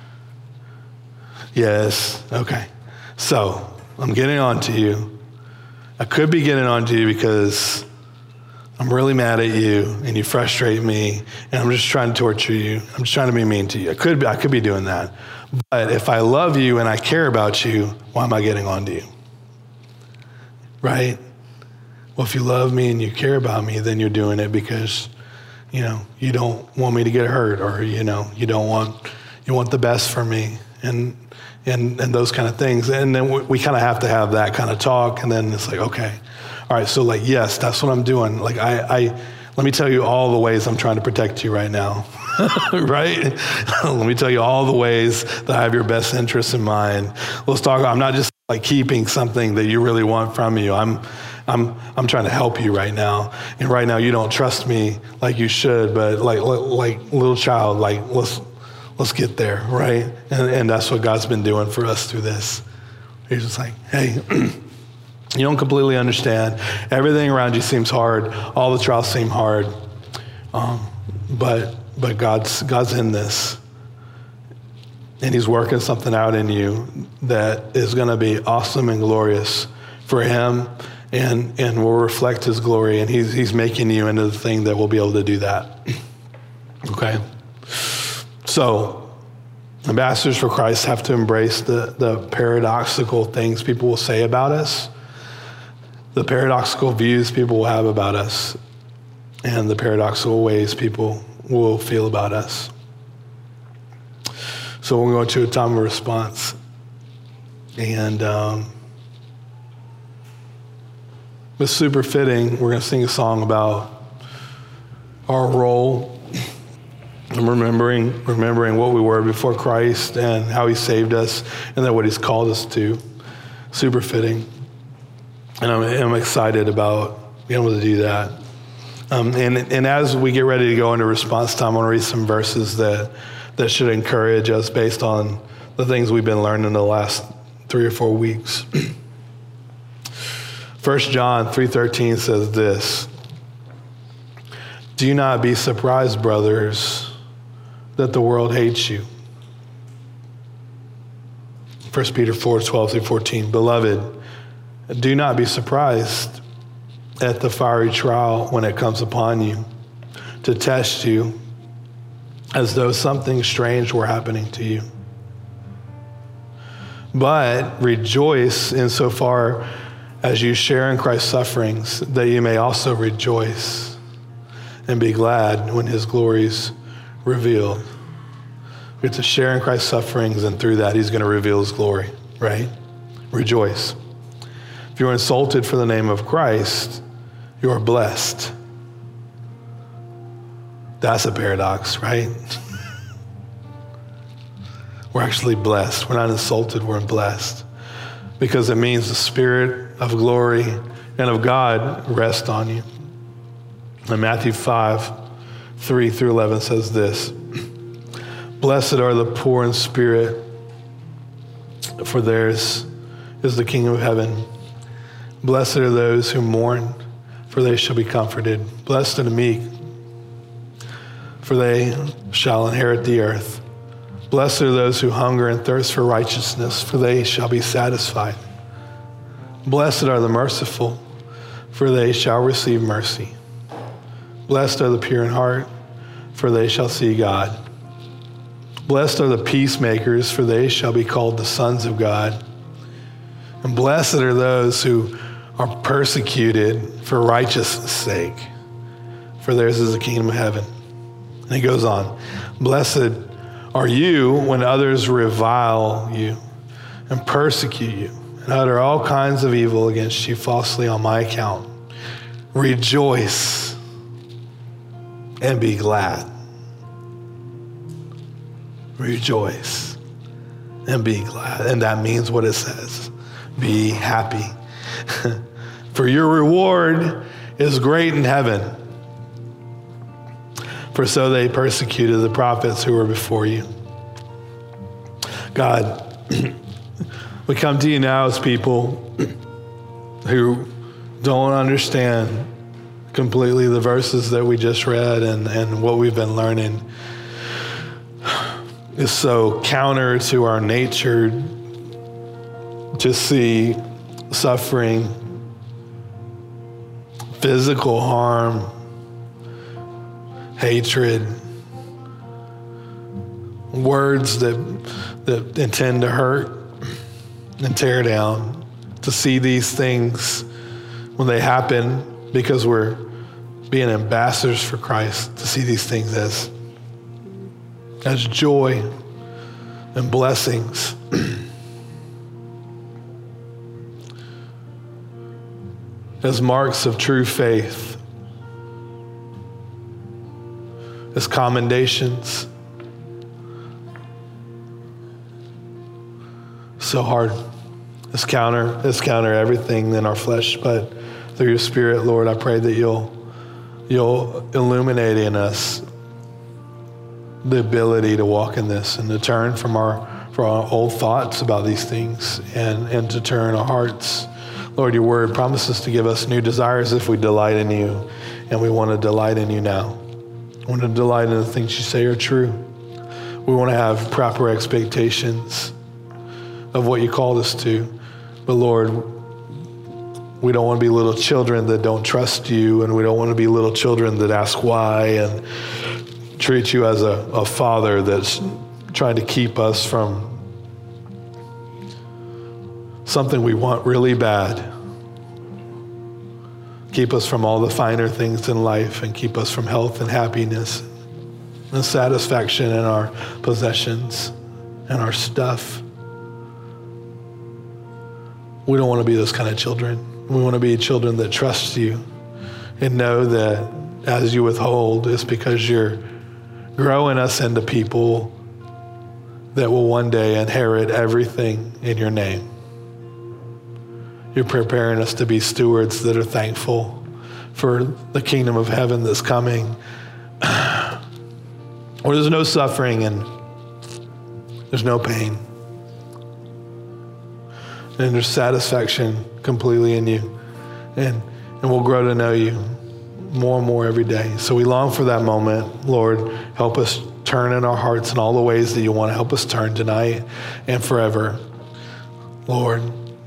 Yes, okay. So I'm getting on to you. I could be getting on to you because I'm really mad at you and you frustrate me and I'm just trying to torture you. I'm just trying to be mean to you. I could be, I could be doing that. But if I love you and I care about you, why am I getting on to you? Right? Well, if you love me and you care about me, then you're doing it because, you know, you don't want me to get hurt, or, you know, you don't want, you want the best for me. And And, and those kind of things. And then we, we kind of have to have that kind of talk. And then it's like, okay, all right, so like, yes, that's what I'm doing. Like, I, I let me tell you all the ways I'm trying to protect you right now, right? Let me tell you all the ways that I have your best interests in mind. Let's talk, I'm not just like keeping something that you really want from you. I'm, I'm, I'm trying to help you right now. And right now you don't trust me like you should, but like, like little child, like let's, let's get there, right? And, and that's what God's been doing for us through this. He's just like, hey, you don't completely understand. Everything around you seems hard. All the trials seem hard. Um, but but God's God's in this. And he's working something out in you that is going to be awesome and glorious for him and, and will reflect his glory. And he's, he's making you into the thing that will be able to do that. Okay? So, ambassadors for Christ have to embrace the, the paradoxical things people will say about us, the paradoxical views people will have about us, and the paradoxical ways people will feel about us. So we're going to a time of response. And um, it's super fitting. We're going to sing a song about our role and remembering, remembering what we were before Christ and how he saved us and then what he's called us to. Super fitting. And I'm, I'm excited about being able to do that. Um, and, and as we get ready to go into response time, I want to read some verses that, that should encourage us based on the things we've been learning the last three or four weeks. First John three thirteen says this, "Do not be surprised, brothers, that the world hates you." First Peter four twelve through fourteen, "Beloved, do not be surprised at the fiery trial when it comes upon you, to test you as though something strange were happening to you. But rejoice insofar as you share in Christ's sufferings, that you may also rejoice and be glad when his glory's revealed." We get to share in Christ's sufferings, and through that, he's going to reveal his glory, right? Rejoice. If you're insulted for the name of Christ, you are blessed. That's a paradox, right? We're actually blessed. We're not insulted, we're blessed. Because it means the Spirit of glory and of God rest on you. And Matthew five, three through eleven says this, "Blessed are the poor in spirit, for theirs is the kingdom of heaven. Blessed are those who mourn, for they shall be comforted. Blessed are the meek, for they shall inherit the earth. Blessed are those who hunger and thirst for righteousness, for they shall be satisfied. Blessed are the merciful, for they shall receive mercy. Blessed are the pure in heart, for they shall see God. Blessed are the peacemakers, for they shall be called the sons of God. And blessed are those who are persecuted for righteousness' sake, for theirs is the kingdom of heaven." And he goes on, "Blessed are you when others revile you and persecute you and utter all kinds of evil against you falsely on my account. Rejoice and be glad." Rejoice and be glad. And that means what it says. Be happy. For your reward is great in heaven. For so they persecuted the prophets who were before you. God, we come to you now as people who don't understand completely the verses that we just read and, and what we've been learning is so counter to our nature to see suffering, physical harm, hatred, words that that intend to hurt and tear down, to see these things when they happen because we're being ambassadors for Christ, to see these things as, as joy and blessings. As marks of true faith, as commendations. So hard. Let's counter, let's counter everything in our flesh, but through your Spirit, Lord, I pray that you'll you'll illuminate in us the ability to walk in this and to turn from our from our old thoughts about these things and, and to turn our hearts. Lord, your word promises to give us new desires if we delight in you, and we want to delight in you now. We want to delight in the things you say are true. We want to have proper expectations of what you called us to. But Lord, we don't want to be little children that don't trust you, and we don't want to be little children that ask why and treat you as a, a father that's trying to keep us from something we want really bad. Keep us from all the finer things in life and keep us from health and happiness and satisfaction in our possessions and our stuff. We don't want to be those kind of children. We want to be children that trust you and know that as you withhold, it's because you're growing us into people that will one day inherit everything in your name. You're preparing us to be stewards that are thankful for the kingdom of heaven that's coming, where there's no suffering and there's no pain. And there's satisfaction completely in you. And, and we'll grow to know you more and more every day. So we long for that moment. Lord, help us turn in our hearts in all the ways that you want to help us turn tonight and forever. Lord,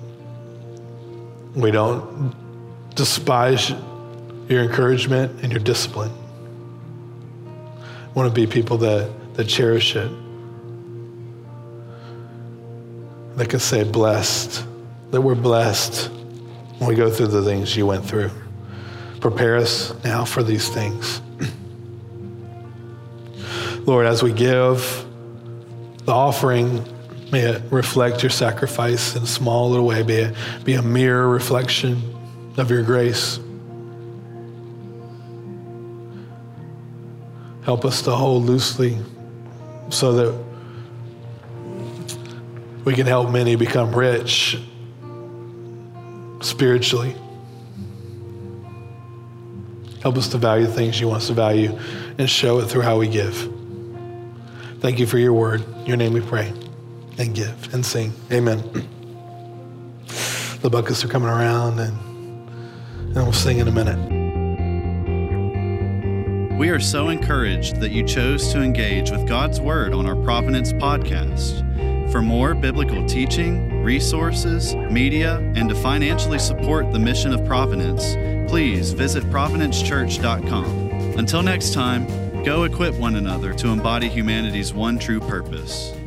we don't despise your encouragement and your discipline. We want to be people that, that cherish it. That can say blessed, that we're blessed when we go through the things you went through. Prepare us now for these things. Lord, as we give the offering, may it reflect your sacrifice in a small little way, be a, be a mirror reflection of your grace. Help us to hold loosely so that we can help many become rich spiritually. Help us to value things you want us to value and show it through how we give. Thank you for your word. In your name we pray and give and sing. Amen. The buckets are coming around and, and we'll sing in a minute. We are so encouraged that you chose to engage with God's Word on our Providence podcast. For more biblical teaching, resources, media, and to financially support the mission of Providence, please visit providence church dot com. Until next time, go equip one another to embody humanity's one true purpose.